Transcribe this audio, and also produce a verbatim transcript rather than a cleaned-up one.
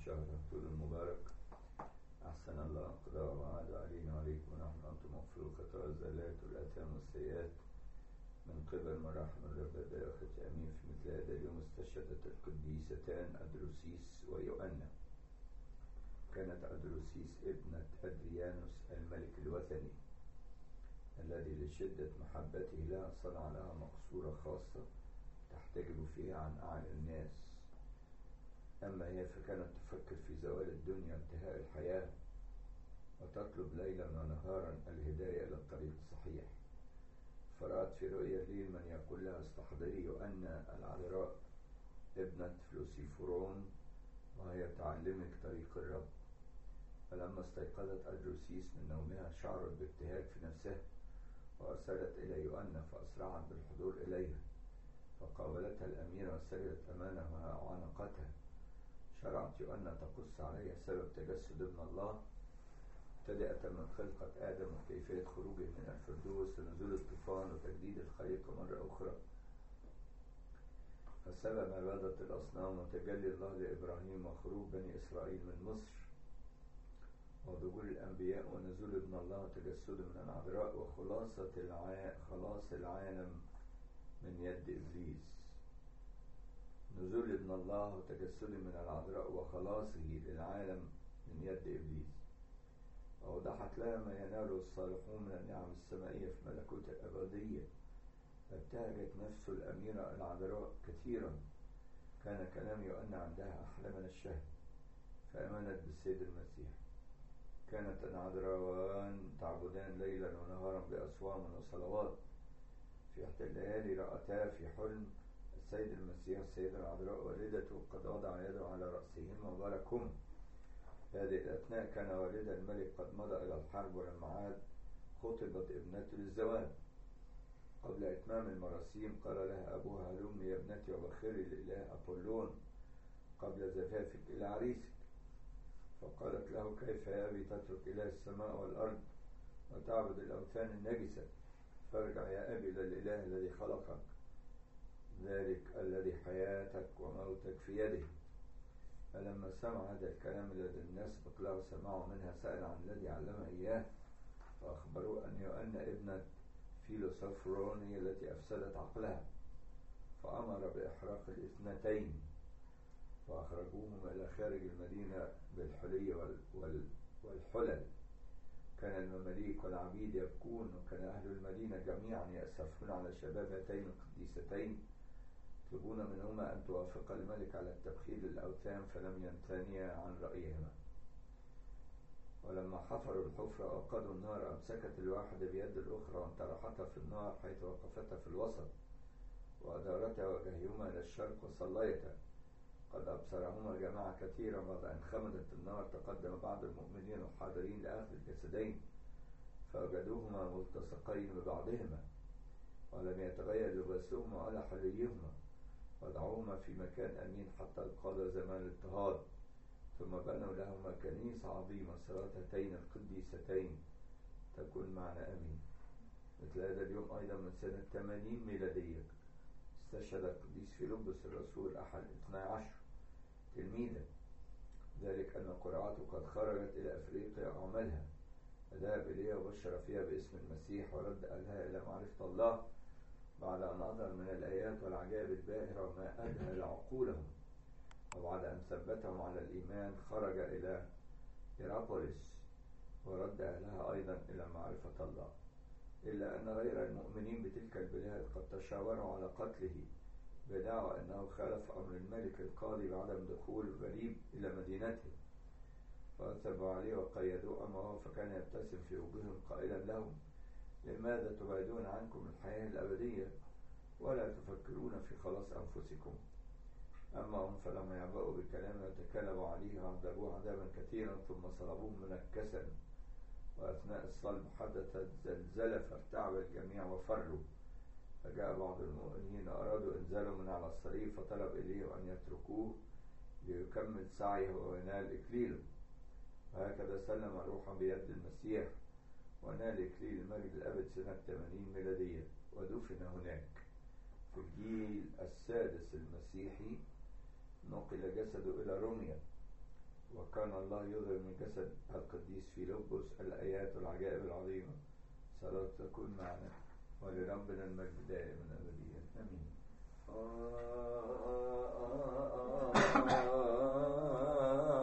شهر طول المبارك. أحسن الله قضاء وعاد علينا وعليكم ونحن أنتم مغفور الخطايا الزلات والآثام والسيئات من قبل مراحم الرب باركة آمين. في مثل هذا اليوم استشهدت القديستان أدروسيس ويوأنا. كانت أدروسيس ابنة أدريانوس الملك الوثني الذي لشدة محبته لها صنع لها مقصورة خاصة تحتجب فيها عن أعين الناس. أما هي فكانت تفكر في زوال الدنيا انتهاء الحياة، وتطلب ليلا ونهارا الهداية إلى الطريق الصحيح. فرأت في رؤيا الليل من يقول لها استحضري يوأنا العذراء ابنة فلوسيفورون وهي تعلمك طريق الرب. فلما استيقظت أدروسيس من نومها شعرت بابتهاج في نفسها، وأرسلت إلى يوأنا فأسرعت بالحضور إليها، فقابلتها الأميرة وسجدت أمامها وعانقتها. شرعت يوأنا تقص عليها سبب تجسد ابن الله ابتدأت من خلقة آدم وكيفية خروجه من الفردوس ونزول الطوفان وتجديد الخليقة مرة أخرى، فسبب عبادة الأصنام وتجلي الله لإبراهيم وخروج بني إسرائيل من مصر وظهور الأنبياء ونزول ابن الله وتجسده من العذراء وخلاصة الع... خلاص العالم من يد إبليس. نزول ابن الله وتجسده من العذراء وخلاصه للعالم من يد إبليس. ووضحت لها ما يناله الصالحون من النعم السمائية في ملكوت الأبدية. فابتهجت نفس الأميرة العذراء كثيرا. كان كلام يوأنا عندها أحلى من الشهد، فآمنت بالسيد المسيح. كانت العذراوان تعبدان ليلا ونهارا بأصوام وصلوات. في إحدى الليالي رأتا في حلم السيد المسيح السيدة العذراء والدته قد وضع يده على رأسهما وباركهما. هذه الأثناء كان والد الملك قد مضى إلى الحرب، ولما عاد خطبت ابنته للزواج. قبل إتمام المراسيم قال لها أبوها هلمي يا ابنتي وبخري لله أبولون قبل زفافك إلى عريسك. فقالت له كيف يا أبي تترك إله السماء والأرض وتعبد الأوثان النجسة؟ فارجع يا أبي إلى الإله الذي خلقك، ذلك الذي حياتك وموتك في يده. فلما سمع هذا الكلام الذي الناس بقلاه سمعوا منها سأل عن الذي علمها إياه، فأخبروه أن يوأنا ابنة فيلوسوفرون هي التي أفسدت عقلها، فأمر بإحراق الاثنتين وأخرجوهما إلى خارج المدينة بالحلي والحلل. كان المماليك والعبيد يبكون، وكان أهل المدينة جميعا يأسفون على شباب هاتين القديستين، يطلبون منهما أن توافق الملك على التبخير للأوثان، فلم يمتنيا عن رأيهما. ولما حفروا الحفرة وأوقدوا النار أمسكت الواحدة بيد الأخرى وانطرحتها في النار حيث وقفتها في الوسط، وأدارتا وجههما إلى الشرق وصليتا. قد أبصرهما جماعة كثيرة. بعد أن خمدت النار تقدم بعض المؤمنين الحاضرين لأخذ الجسدين، فوجدوهما ملتصقين ببعضهما، ولم يتغير لباسهما ولا حليهما، وضعوهما في مكان أمين حتى انقضى زمان الاضطهاد. ثم بنوا لهما كنيسة عظيمة صلاة هاتين القديستين تكون معنا أمين. مثل هذا اليوم أيضا من سنة ثمانين ميلادية استشهد القديس فيلبس الرسول أحد اثني عشر تلميذا، ذلك أن قرعته قد خرجت إلى أفريقيا وعملها، فذهب إليها وبشر فيها باسم المسيح ورد أهلها إلى معرفة الله بعد أن أظهر من الآيات والعجائب الباهرة وما أذهل عقولهم. وبعد أن ثبتهم على الإيمان خرج إلى هيرابوليس ورد أهلها أيضا إلى معرفة الله، إلا أن غير المؤمنين بتلك البلاد قد تشاوروا على قتله بدعوى أنه خالف أمر الملك القاضي بعدم دخول غريب إلى مدينته. فأثبوا عليه وقيدوه أمامه، فكان يبتسم في وجوههم قائلا لهم لماذا تبعدون عنكم الحياة الأبدية ولا تفكرون في خلاص أنفسكم؟ أما هم فلم يعبأوا بكلامه وتكلموا عليه وعذبوه عذابا كثيرا، ثم صلبوه منكسا. وأثناء الصلب حدثت زلزلة فارتعب الجميع وفروا. فجاء بعض المؤمنين أرادوا إنزاله من على الصليب، فطلب إليه أن يتركوه ليكمل سعيه وينال إكليله. وهكذا سلم روحه بيد المسيح ونال إكليل المجد الأبد سنة ثمانين ميلادية، ودفن هناك. في الجيل السادس المسيحي نقل جسده إلى روميا، وكان الله يظهر من جسد القديس فيلبس الآيات والعجائب العظيمة. صلاة تكون معنا، ولربنا المجد دائما أبديا آمين. آه آه آه آه آه